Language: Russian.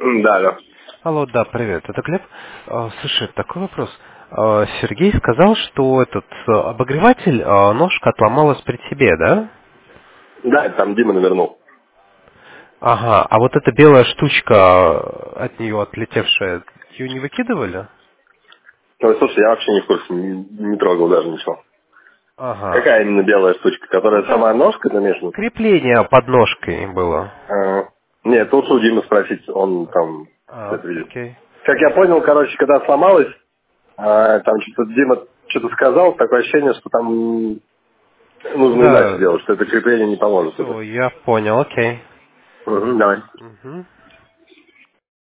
Да, да. Алло, да, привет, это Глеб. Слушай, такой вопрос. Сергей сказал, что этот обогреватель, ножка отломалась при тебе, да? Да, это там Дима навернул. Ага, а вот эта белая штучка от нее отлетевшая, ее не выкидывали? Ой, слушай, я вообще не в курсе, не трогал даже ничего. Ага. Какая именно белая штучка? Ну Которая там сама ножка замешана? крепление под ножкой было. Нет, лучше у Димы спросить, он там все это видит. Окей. Как я понял, короче, когда сломалась, там что-то Дима что-то сказал, такое ощущение, что там нужно иначе Да, делать, что это крепление не поможет уже. все, я понял, окей. Угу, давай. Мгм.